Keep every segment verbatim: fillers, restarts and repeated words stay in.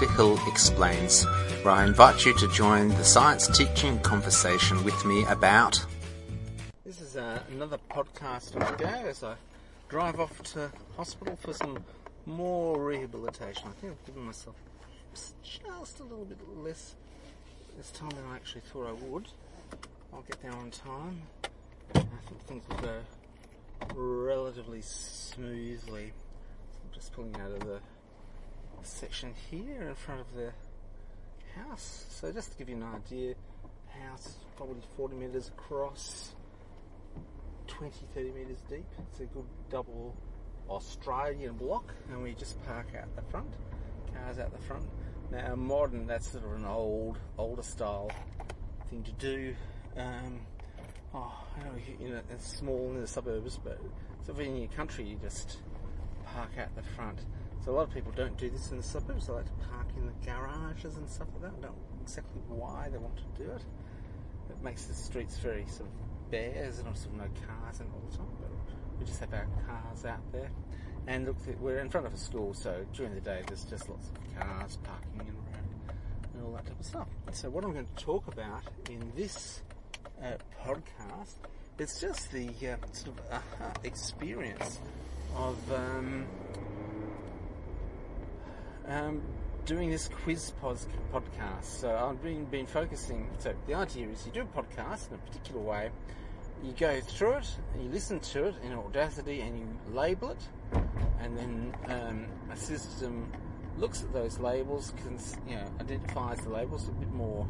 Doctor Hill Explains, where I invite you to join the science teaching conversation with me about... This is uh, another podcast on the go as I drive off to hospital for some more rehabilitation. I think I've given myself just a little bit less this time than I actually thought I would. I'll get there on time. I think things will go relatively smoothly. I'm just pulling out of the section here in front of the house. So just to give you an idea, house is probably forty metres across, twenty to thirty metres deep. It's a good double Australian block, and we just park out the front, cars out the front. Now modern, that's sort of an old, older style thing to do. Um, oh, you know, it's small in the suburbs, but sort of in your country, you just park out the front. So a lot of people don't do this in the suburbs. They like to park in the garages and stuff like that. I don't know exactly why they want to do it. It makes the streets very sort of bare. There's sort of no cars in all the time, but we just have our cars out there. And look, we're in front of a school, so during the day there's just lots of cars parking and around and all that type of stuff. So what I'm going to talk about in this uh, podcast, it's just the uh, sort of uh, experience of um, um, doing this quiz pos- podcast. So I've been, been focusing, so the idea is you do a podcast in a particular way, you go through it, you listen to it in Audacity and you label it, and then um, a system looks at those labels, can, you know, identifies the labels a bit more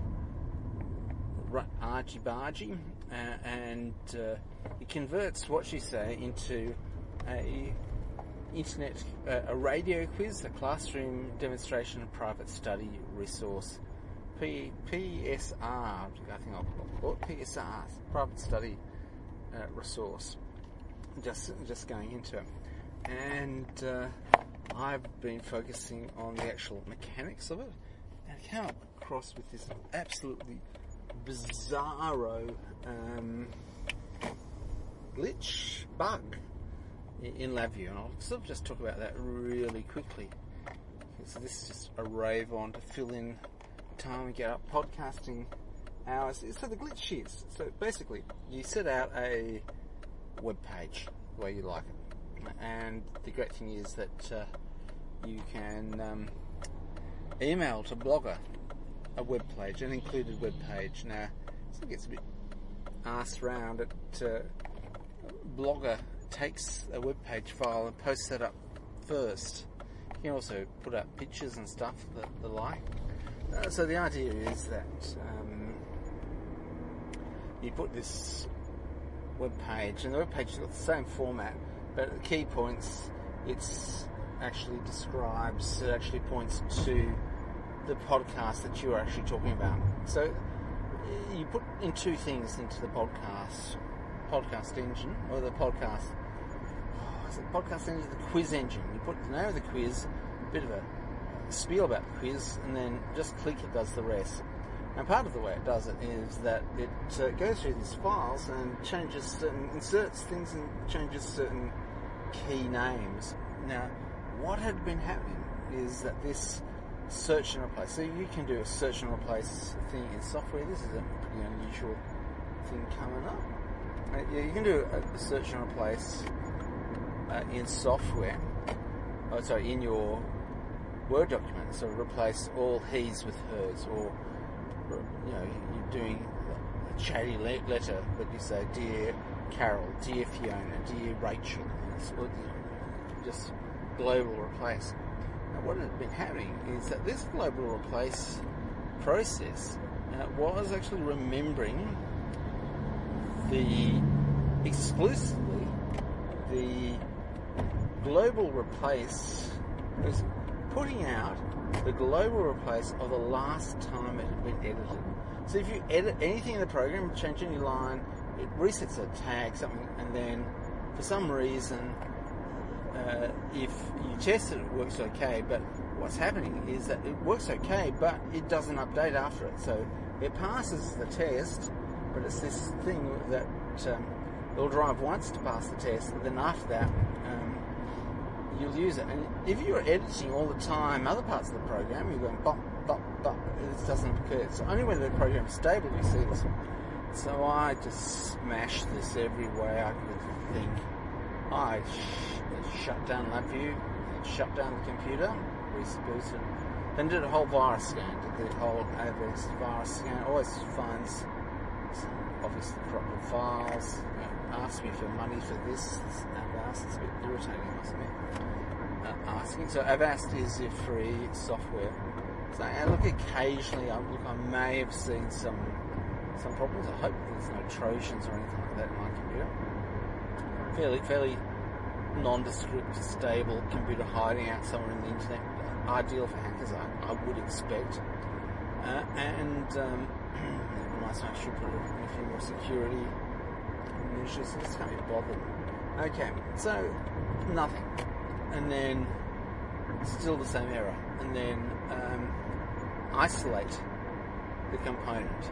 argy-bargy, uh, and uh, it converts what you say into a internet, uh, a radio quiz, a classroom demonstration and private study resource, P, PSR, I think I'll call it P S R, private study uh, resource, just just going into it. And uh, I've been focusing on the actual mechanics of it, and I came across with this absolutely bizarro um, glitch, bug in LabVIEW, and I'll sort of just talk about that really quickly. So this is just a rave on to fill in time and get up podcasting hours. So the glitch is, so basically you set out a web page the way you like it, and the great thing is that uh, you can um, email to Blogger a web page, an included web page. Now, so it gets a bit arsed round at uh, Blogger takes a web page file and posts that up first. You can also put up pictures and stuff, the, the like. Uh, so the idea is that um, you put this web page, and the web page has got the same format, but at the key points, it's actually describes, it actually points to the podcast that you are actually talking about. So you put in two things into the podcast podcast engine, or the podcast oh, the podcast engine, the quiz engine. You put the name of the quiz, a bit of a spiel about the quiz, and then just click, it does the rest. And part of the way it does it is that it uh, goes through these files and changes certain, inserts things and changes certain key names. Now, what had been happening is that this search and replace, so you can do a search and replace thing in software. This is a pretty unusual thing coming up. Uh, yeah, you can do a search and replace uh, in software, oh, sorry, in your Word document. So replace all he's with hers, or, you know, you're doing a chatty le- letter, but you say, dear Carol, dear Fiona, dear Rachel, and it's, you know, just global replace. Now, what had been happening is that this global replace process uh, was actually remembering the exclusively the global replace, was putting out the global replace of the last time it had been edited. So if you edit anything in the program, change any line, it resets a tag, something, and then for some reason, uh, if you test it, it works okay, but what's happening is that it works okay, but it doesn't update after it. So it passes the test, but it's this thing that um, it'll drive once to pass the test, and then after that, um, you'll use it. And if you're editing all the time other parts of the program, you're going bop, bop, bop, this doesn't occur. It's only when the program's stable you see this. So I just smashed this every way I could think. I sh- shut down LabVIEW, shut down the computer, rebooted, then did a whole virus scan, did the whole A V S virus scan, always finds some obviously corrupted files, you know, asked me for money for this, Avast, it's a bit irritating, I must admit, uh, asking. So Avast is your free software. So I look occasionally, I look, I may have seen some some problems. I hope there's no Trojans or anything like that in my computer. Fairly, fairly nondescript, stable computer hiding out somewhere in the internet. Ideal for hackers, I, I would expect. Uh, and um, nice, I should put a few more security measures. I just can't be bothered. Okay, so nothing, and then still the same error, and then um, isolate the component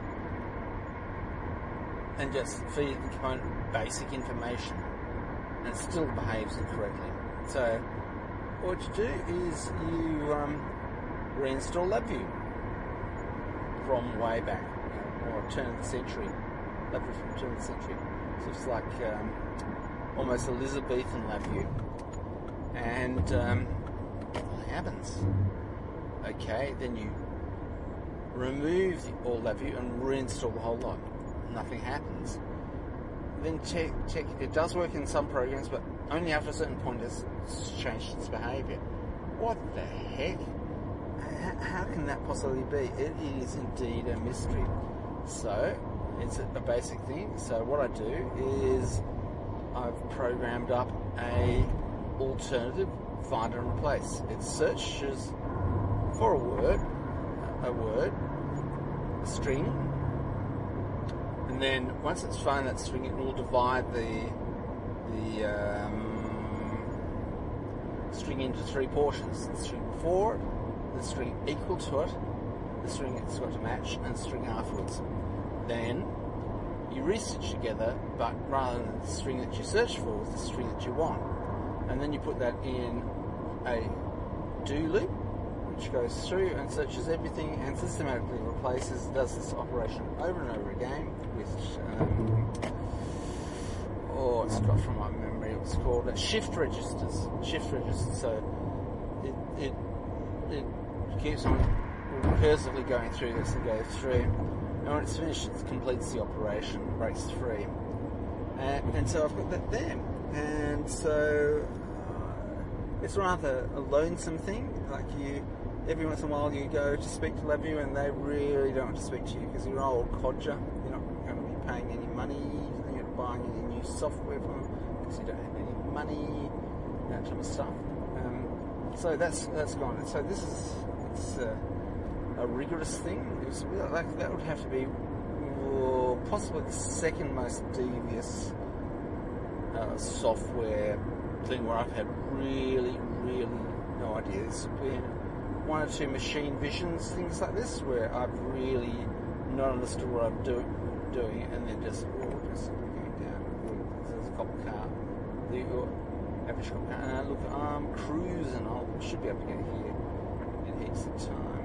and just feed the component basic information, and it still behaves incorrectly. So what you do is you um, reinstall LabVIEW from way back, you know, or turn of the century, LabVIEW from turn of the century. So it's like um, almost Elizabethan LabVIEW, and um, what happens? Okay, then you remove the, all LabVIEW and reinstall the whole lot. Nothing happens. Then check, check, it does work in some programs, but only after a certain point has changed its behaviour. What the heck? How can that possibly be? It is indeed a mystery. So, it's a, a basic thing. So what I do is I've programmed up a alternative find and replace. It searches for a word, a word, a string, and then once it's found that string, it will divide the the um, string into three portions: the string before it, the string equal to it, the string it's got to match, and the string afterwards. Then you research together, but rather than the string that you search for, is the string that you want, and then you put that in a do loop, which goes through and searches everything and systematically replaces, does this operation over and over again with, um, oh, it's got from my memory, it was called uh, shift registers. Shift registers. So it, it, it keeps on recursively going through this and goes through, and when it's finished, it completes the operation, breaks free. And, and so I've got that there. And so uh, it's rather a lonesome thing, like you, every once in a while you go to speak to LabVIEW and they really don't want to speak to you because you're an old codger. You're not going to be paying any money, you're not buying any new software from them because you don't have any money, that type of stuff. Um, so that's that's gone. So this is it's a, a rigorous thing. It was, like, that would have to be well, possibly the second most devious uh, software thing where I've had really, really no idea. It's been one or two machine visions, things like this, where I've really not understood what I'm do, doing, and then just, oh, just going down. There's a cop car, the average cop car, and I look, I'm cruising, I should be able to get here in heaps of time.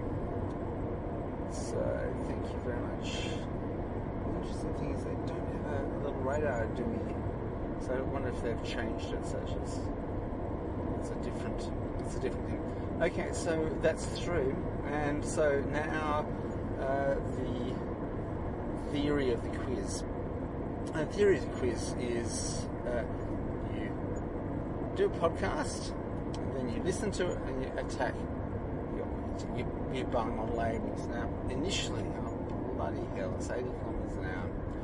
So, thank you very much. The interesting thing is they don't have a little radar doing it. So I wonder if they've changed it such as it's a different, it's a different thing. Okay, so that's through, and so now uh, the theory of the quiz. The theory of the quiz is uh, you do a podcast, and then you listen to it, and you attack your, your, your bung on labels. Now, initially, oh bloody hell, it's eighty kilometres an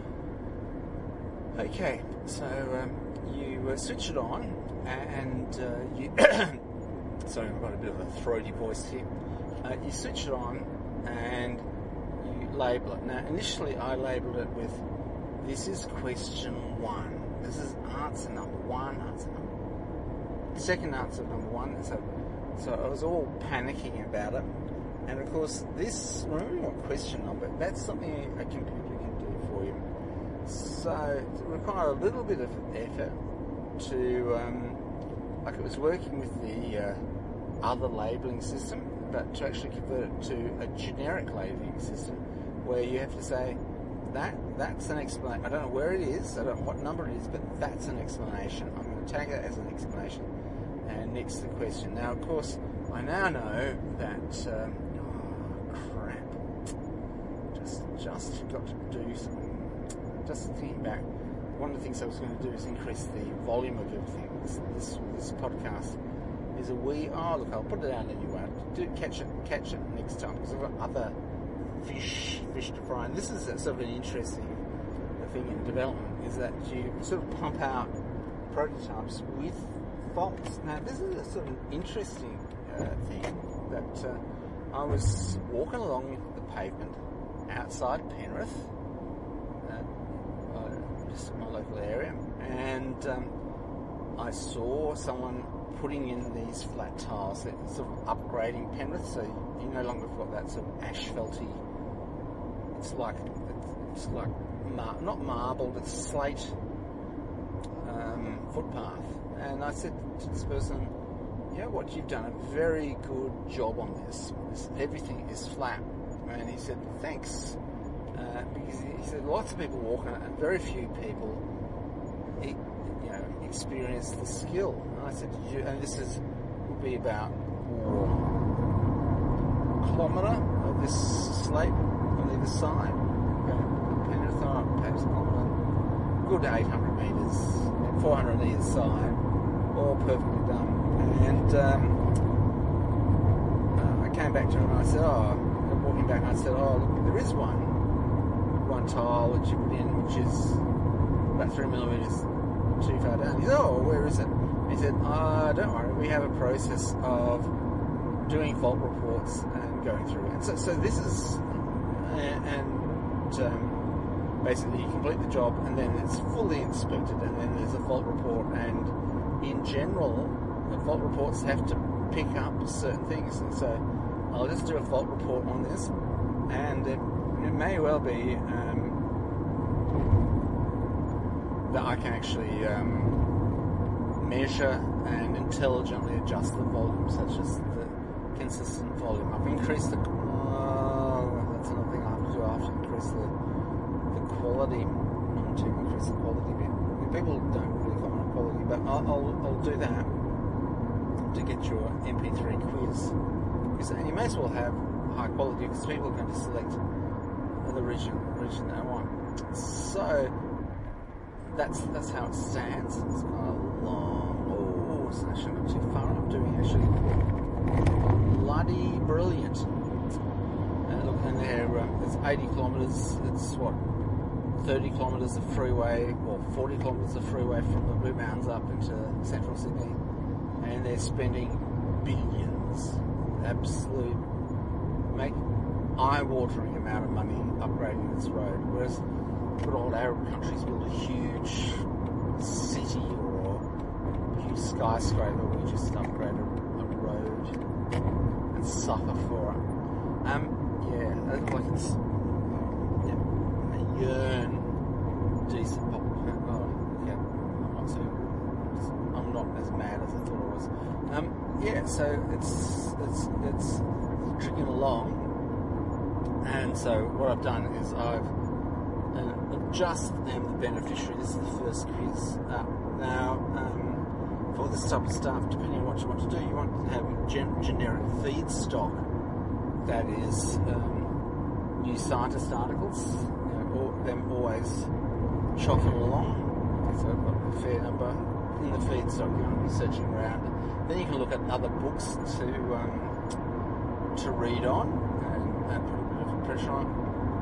hour. Okay, so um, you uh, switch it on, and uh, you... Sorry, I've got a bit of a throaty voice here. Uh, you switch it on and you label it. Now, initially I labelled it with, this is question one. This is answer number one, answer number second answer number one. So, so I was all panicking about it. And of course, this, remembering what question number, that's something a computer can do for you. So it requires a little bit of effort to um, like it was working with the uh, other labelling system, but to actually convert it to a generic labelling system where you have to say, that that's an explanation. I don't know where it is, I don't know what number it is, but that's an explanation. I'm going to tag that as an explanation. And next the question. Now, of course, I now know that, um, oh, crap, just, just forgot to do something. Just thinking back, one of the things I was going to do is increase the volume of everything. This, this, this podcast is a wee, oh look, I'll put it out anyway. Do catch it, catch it next time, because I've got other fish, fish to fry. And this is a, sort of an interesting thing in development, is that you sort of pump out prototypes with faults. Now, this is a sort of interesting uh, thing that uh, I was walking along the pavement outside Penrith, uh, uh, just in my local area, and um, I saw someone putting in these flat tiles, that sort of upgrading Penrith, so you no longer got that sort of asphalty. It's like it's like mar- not marble, but slate um, footpath. And I said to this person, you know what, you've done a very good job on this. this everything is flat. And he said, thanks. Uh, because he said lots of people walk on it and very few people you know, experience the skill. And I said, did you, and this is would be about oh, a kilometre of this slate on either side. Okay, Penrith, perhaps a kilometre, good eight hundred metres, four hundred on either side. All perfectly done. And um, uh, I came back to him and I said, oh, walking back, and I said, oh, look, there is one, one tile which you put in, which is about three millimetres too far down. He said, oh, where is it? He said, oh, don't worry, we have a process of doing fault reports and going through it. And so, so this is, and, and um, basically you complete the job and then it's fully inspected and then there's a fault report, and in general, the fault reports have to pick up certain things, and so I'll just do a fault report on this, and it, it may well be um, that I can actually um, measure and intelligently adjust the volume, such as the consistent volume. I've increased the, uh, that's another thing I have to do, I have to increase the, the quality, not to increase the quality bit. People don't really comment on quality, but I'll, I'll, I'll do that to get your M P three quiz. And you may as well have high quality, because people are going to select the region, region they want. So that's that's how it stands. It's kind of long. Oh, it's actually not too far. I'm doing actually bloody brilliant. And look in there, um, it's eighty kilometres. It's what, thirty kilometres of freeway, or forty kilometres of freeway from the Blue Mountains up into central Sydney, and they're spending billions, absolute, make eye-watering amount of money upgrading this road, whereas good old Arab countries build a huge city or a huge skyscraper, we just upgrade a, a road and suffer for it. Um, yeah, like it's, yeah, I yearn decent pop. Oh, yeah, I'm not so, I'm not as mad as I thought I was. Um, yeah, so it's it's it's trickling along, and so what I've done is I've uh, just am the beneficiary. This is the first quiz up. Now, um, for this type of stuff, depending on what you want to do, you want to have gen- generic feedstock. That is um, new scientist articles, you know, all, them always chopping along. So I've got a fair number in the feedstock. You want to be searching around. Then you can look at other books to um, to read on and, and put a bit of pressure on.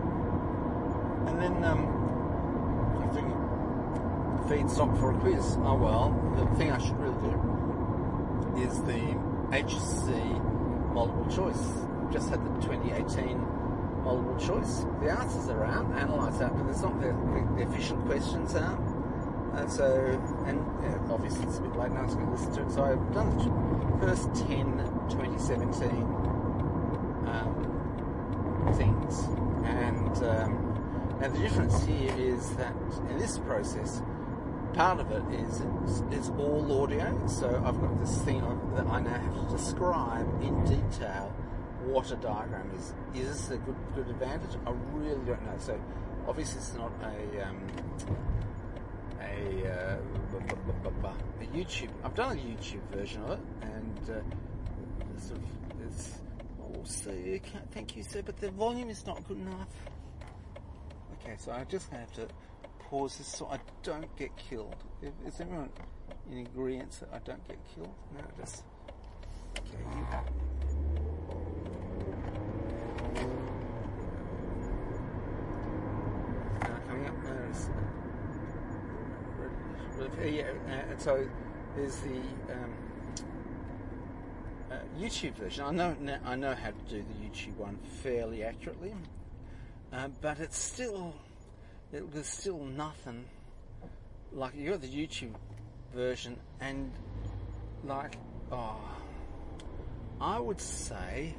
And then um, you think feedstock for a quiz. Oh well, the thing I should really do is the H S C multiple choice. Just had the twenty eighteen multiple choice. The answers are out, analyse that, but it's not the, the, the official questions out. And so, and yeah, obviously it's a bit late now, so I'm going to listen to it. So I've done the first ten twenty seventeen um, things. And um, now the difference here is that in this process, part of it is it's, it's all audio. So I've got this thing of, that I now have to describe in detail what a diagram is. Is this a good good advantage? I really don't know. So obviously it's not a um, a, uh, a YouTube. I've done a YouTube version of it, and uh, sort of it's. Oh, so you can't, thank you, sir, but the volume is not good enough. Okay, so I just have to pause this so I don't get killed. Is everyone in agreement that I don't get killed? No, just okay. You, uh, coming up. Uh, yeah, uh, and so there's the um, uh, YouTube version. I know I know how to do the YouTube one fairly accurately, uh, but it's still it, there's still nothing like you got the YouTube version, and like oh, I would say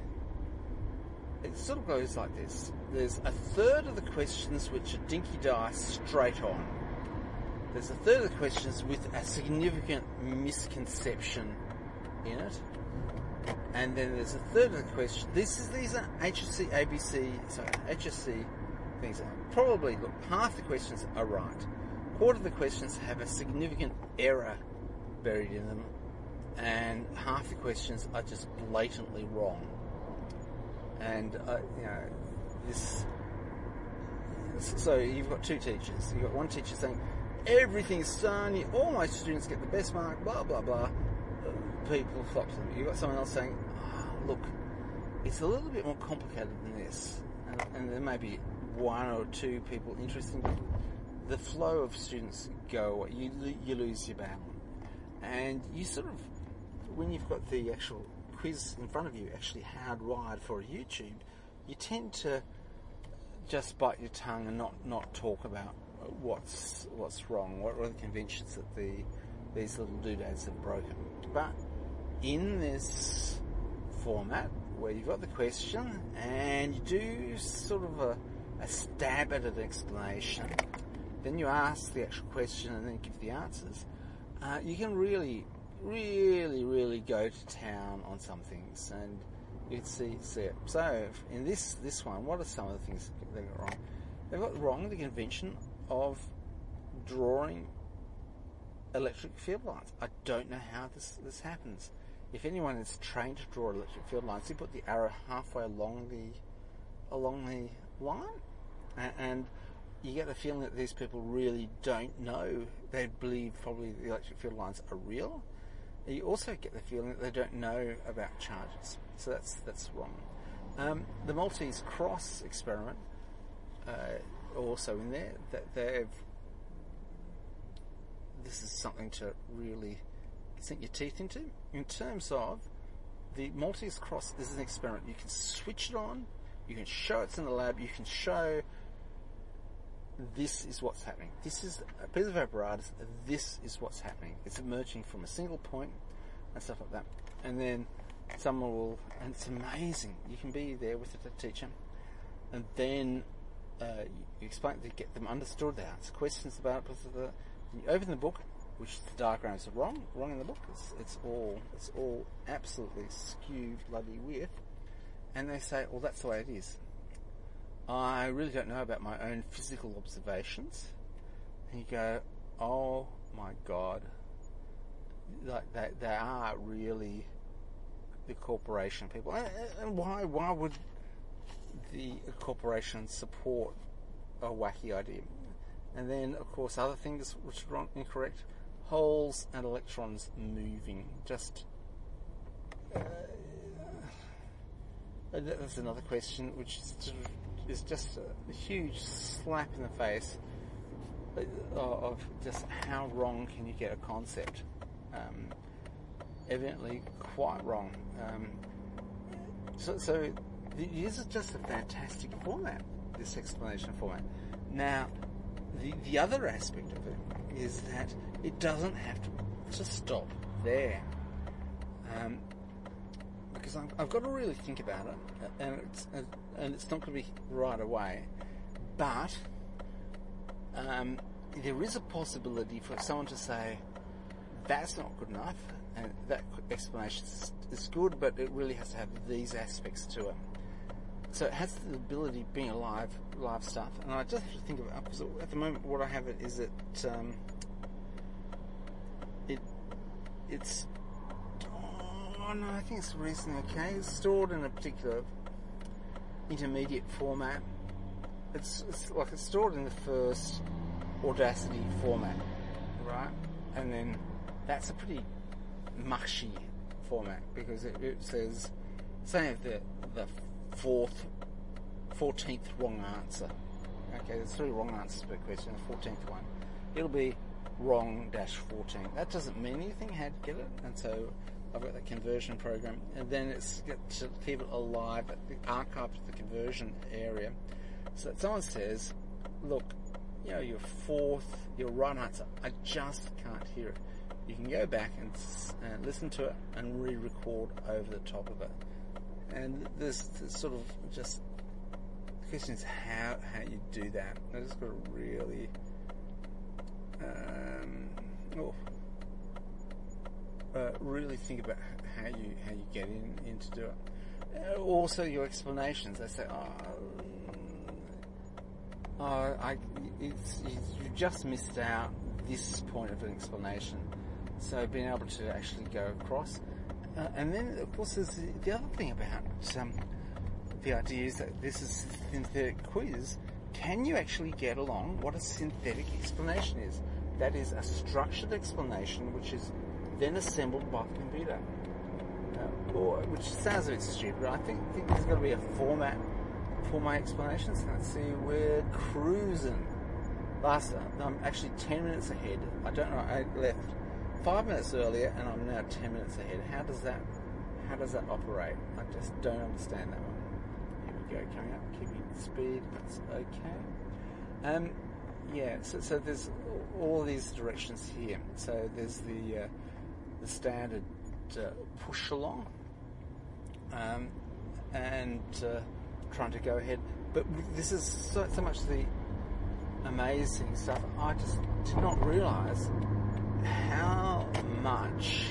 it sort of goes like this. There's a third of the questions which are dinky dice straight on. There's a third of the questions with a significant misconception in it. And then there's a third of the question. This is these are H S C, A B C, sorry, H S C things. Probably, look, half the questions are right. Quarter of the questions have a significant error buried in them, and half the questions are just blatantly wrong. And uh, you know this. So you've got two teachers. You've got one teacher saying everything's sunny, all my students get the best mark, blah blah blah. People flock to them. You've got someone else saying, oh, look, it's a little bit more complicated than this, and, and there may be one or two people interested, but the flow of students go away. You you lose your battle, and you sort of, when you've got the actual quiz in front of you, actually hardwired for a YouTube, you tend to just bite your tongue and not, not talk about what's what's wrong, what are the conventions that the these little doodads have broken. But in this format, where you've got the question and you do sort of a, a stab at an explanation, then you ask the actual question and then give the answers, uh, you can really, really, really go to town on some things, and you can see, see it. So in this, this one, what are some of the things they got wrong? They've got wrong the convention of drawing electric field lines. I don't know how this, this happens. If anyone is trained to draw electric field lines, you put the arrow halfway along the along the line, and, and you get the feeling that these people really don't know. They believe probably the electric field lines are real. You also get the feeling that they don't know about charges. So that's that's wrong. Um, the Maltese cross experiment, uh, also in there, that they've. This is something to really sink your teeth into. In terms of the Maltese cross, this is an experiment. You can switch it on, you can show it's in the lab, you can show this is what's happening. This is a piece of apparatus, this is what's happening. It's emerging from a single point and stuff like that. And then someone will, and it's amazing. You can be there with the teacher, and then uh, you explain to get them understood. They answer questions about it. Blah, blah, blah. You open the book, which the diagrams are wrong, wrong in the book. It's, it's all, it's all absolutely skew bloody weird. And they say, well, that's the way it is. I really don't know about my own physical observations. And you go, oh my God, like they, they are really the corporation people. And, and why, why would the corporation support a wacky idea? And then, of course, other things which are wrong, incorrect, holes and electrons moving. Just uh, that's another question, which is, is just a huge slap in the face of just how wrong can you get a concept. Um, evidently, quite wrong. Um, so, so this is just a fantastic format. This explanation format. Now. The, the other aspect of it is that it doesn't have to just stop there, um, because I've, I've got to really think about it, and it's and it's not going to be right away. But um, there is a possibility for someone to say, that's not good enough, and that explanation is good, but it really has to have these aspects to it. So it has the ability of being alive, live stuff. And I just have to think of it, because at the moment what I have it is that um, it it's oh no, I think it's reasonably okay. It's stored in a particular intermediate format. It's, it's like it's stored in the first Audacity format, right? And then that's a pretty mushy format, because it, it says, say the the fourth, fourteenth wrong answer. Okay, there's three wrong answers per question, the fourteenth one. It'll be wrong dash fourteen. That doesn't mean anything, how to get it, and so I've got the conversion program, and then it's got to keep it alive at the archive of the conversion area. So that someone says, look, you know, your fourth, your right answer, I just can't hear it. You can go back and uh, listen to it and re-record over the top of it. And there's, there's sort of just, the question is how how you do that. I just got to really, um, oh, uh, really think about how you how you get in, in to do it. Uh, also, your explanations. They say, oh, oh I, it's, it's, you just missed out this point of an explanation. So being able to actually go across. Uh, and then, of course, there's the, the other thing about um, the idea is that this is a synthetic quiz. Can you actually get along what a synthetic explanation is? That is a structured explanation which is then assembled by the computer. Uh, or, which sounds a bit stupid. I think, think there's got to be a format for my explanations. Let's see, we're cruising. Last, I'm actually ten minutes ahead. I don't know, I left five minutes earlier and I'm now ten minutes ahead. How does that how does that operate? I just don't understand that one. Here we go, coming up, keeping speed, that's okay. Um, yeah, so, so there's all these directions here. So there's the uh, the standard uh, push along, um, and uh, trying to go ahead. But this is so, so much the amazing stuff. I just did not realise how much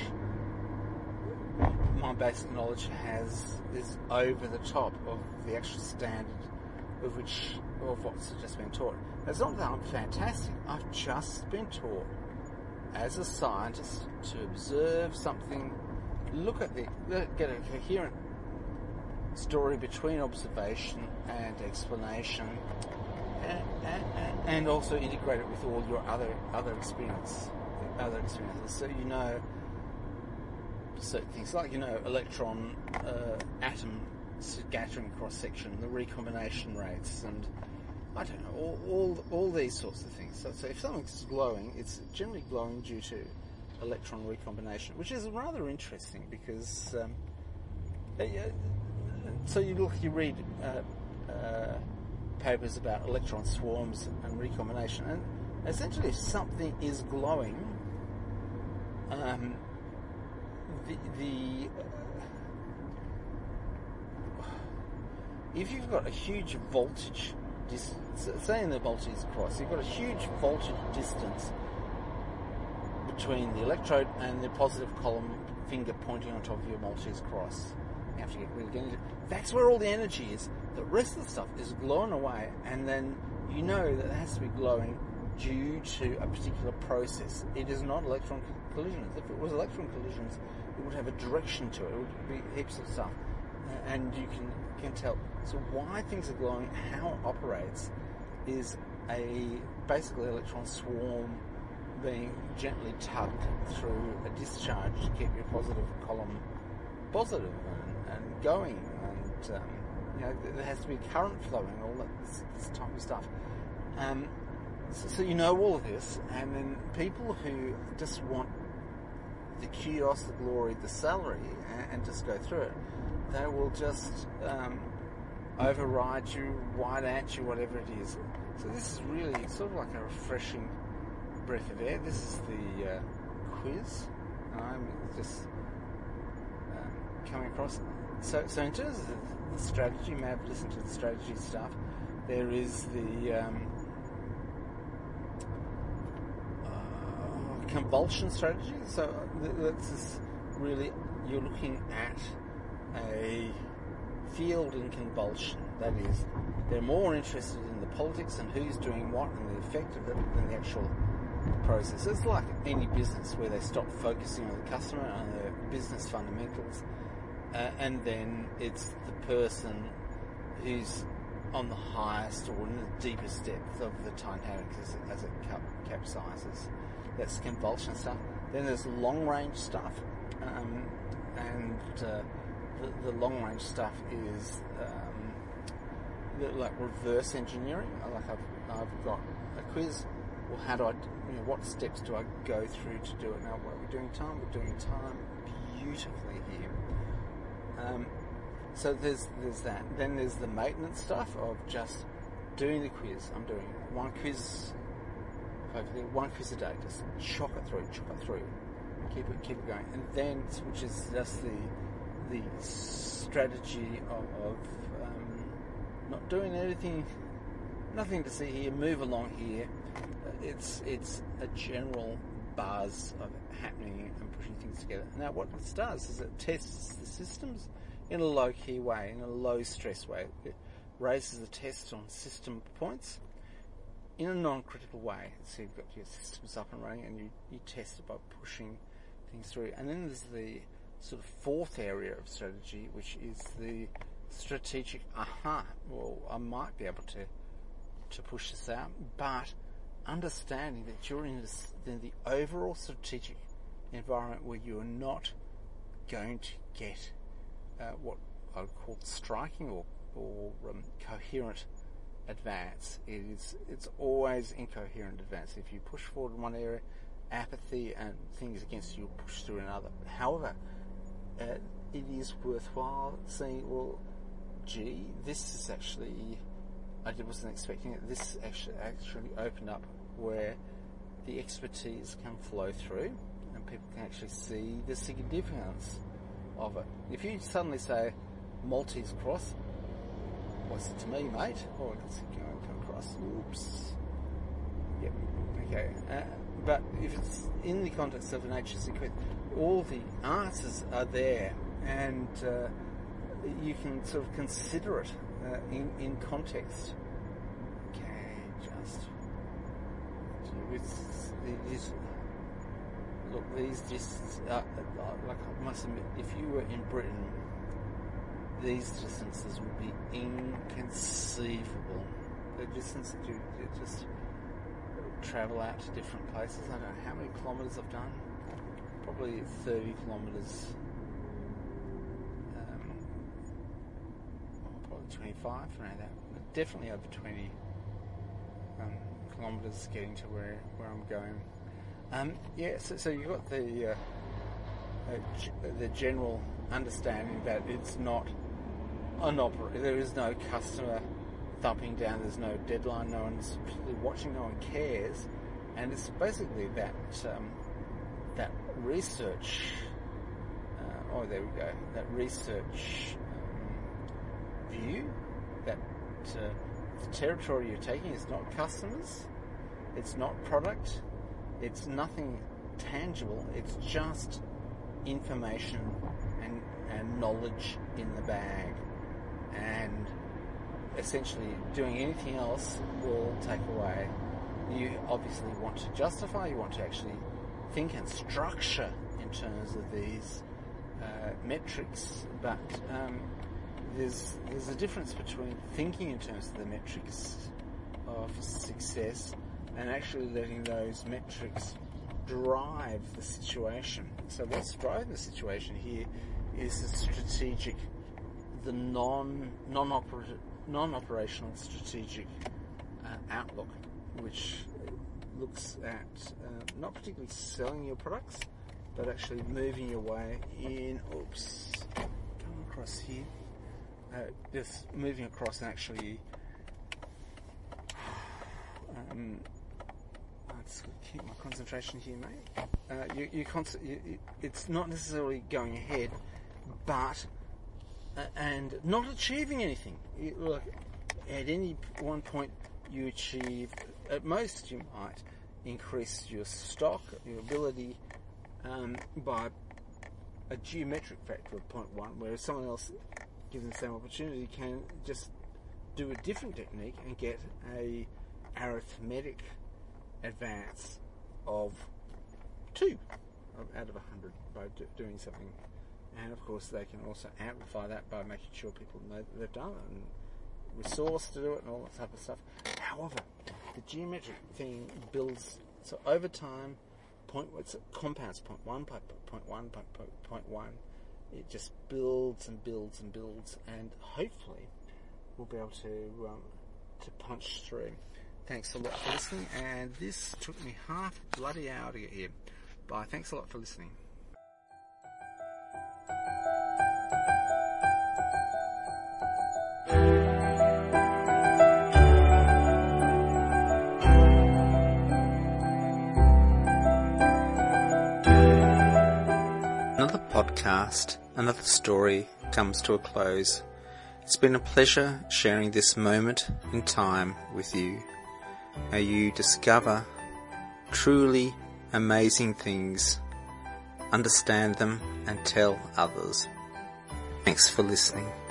my basic knowledge has is over the top of the actual standard of which of what's just been taught. It's not that I'm fantastic. I've just been taught as a scientist to observe something, look at the get a coherent story between observation and explanation, and, and, and also integrate it with all your other other experience. other experiences, so you know certain things, like, you know, electron uh, atom scattering cross section, the recombination rates, and I don't know, all all, all these sorts of things. So, so if something's glowing, it's generally glowing due to electron recombination, which is rather interesting because um, uh, so you look, you read uh, uh, papers about electron swarms and recombination, and essentially if something is glowing, Um, the, the uh, if you've got a huge voltage distance, say in the Maltese cross, you've got a huge voltage distance between the electrode and the positive column finger pointing on top of your Maltese cross. You have to get really into. That's where all the energy is. The rest of the stuff is glowing away, and then you know that it has to be glowing due to a particular process. It is not electron collisions. If it was electron collisions, it would have a direction to it. It would be heaps of stuff, uh, and you can can tell. So why things are glowing, how it operates, is a basically electron swarm being gently tugged through a discharge to keep your positive column positive and, and going, and um, you know, there has to be current flowing, all that this, this type of stuff. Um, So, so you know all of this, and then people who just want the kudos, the glory, the salary, and, and just go through it, they will just um, override you, white ant you, whatever it is. So this is really sort of like a refreshing breath of air. This is the uh, quiz. I'm just um, coming across. So, so in terms of the, the strategy, you may have listened to the strategy stuff. There is the um, convulsion strategy. So that's just really, you're looking at a field in convulsion. That is, they're more interested in the politics and who's doing what and the effect of it than the actual process. It's like any business where they stop focusing on the customer and the business fundamentals, uh, and then it's the person who's on the highest or in the deepest depth of the Titanic as, as it cap- capsizes. That's convulsion stuff. Then there's long range stuff, um, and uh, the, the long range stuff is um, the, like reverse engineering. Like I've I've got a quiz. Well, how do I? You know, what steps do I go through to do it? Now, what we're doing time, we're doing time beautifully here. Um, so there's there's that. Then there's the maintenance stuff of just doing the quiz. I'm doing one quiz. Hopefully, one quiz a day. Just chop it through, chop it through, keep it keep it going. And then, which is just the the strategy of, of um, not doing anything, nothing to see here. Move along here. It's it's a general buzz of happening and pushing things together. Now, what this does is it tests the systems in a low-key way, in a low-stress way. It raises the test on system points in a non-critical way. So you've got your systems up and running, and you, you test it by pushing things through. And then there's the sort of fourth area of strategy, which is the strategic, aha, well, I might be able to to push this out, but understanding that you're in, this, in the overall strategic environment where you're not going to get uh, what I would call striking or, or um, coherent advance. It is, it's always incoherent advance. If you push forward in one area, apathy and things against you push through another. However, uh, it is worthwhile saying, well, gee, this is actually, I wasn't expecting it, this actually, actually opened up where the expertise can flow through and people can actually see the significance of it. If you suddenly say Maltese cross, what's it to me, mate? Oh, I can see it going across. Oops. Yep. Okay. Uh, but if it's in the context of an H S C quiz, all the answers are there, and uh, you can sort of consider it uh, in, in context. Okay, just it's, it is. Look, these distances, uh, like I must admit, if you were in Britain, these distances would be inconceivable. The distance that you, you just travel out to different places. I don't know how many kilometres I've done. Probably thirty kilometres. Um, probably twenty-five around that. Definitely over twenty um, kilometres getting to where, where I'm going. Um, yeah, so, so you've got the uh, uh, g- the general understanding that it's not an opera. There is no customer thumping down. There's no deadline. No one's particularly watching. No one cares, and it's basically that um, that research. Uh, oh, there we go. That research um, view. That uh, the territory you're taking is not customers. It's not product. It's nothing tangible. It's just information and, and knowledge in the bag. And essentially doing anything else will take away. You obviously want to justify, you want to actually think and structure in terms of these uh, metrics, but um, there's, there's a difference between thinking in terms of the metrics of success and actually letting those metrics drive the situation. So what's driving the situation here is the strategic, the non, non-opera, non-operational strategic uh, outlook, which looks at uh, not particularly selling your products, but actually moving your way in, oops, come across here, uh, just moving across and actually um, Let's keep my concentration here, mate. Uh, you, you, con- you, you, it's not necessarily going ahead, but uh, and not achieving anything. You, like, at any one point, you achieve, at most, you might increase your stock, your ability, um, by a geometric factor of zero point one, whereas someone else, given the same opportunity, can just do a different technique and get a arithmetic advance of two out of a hundred by do, doing something. And of course they can also amplify that by making sure people know that they've done it and resource to do it and all that type of stuff. However, the geometric thing builds, so over time, point it's compounds point one by point one by point one. It just builds and builds and builds, and hopefully we'll be able to um, to punch through. Thanks a lot for listening, and this took me half a bloody hour to get here. Bye. Thanks a lot for listening. Another podcast, another story comes to a close. It's been a pleasure sharing this moment in time with you. May you discover truly amazing things, understand them, and tell others. Thanks for listening.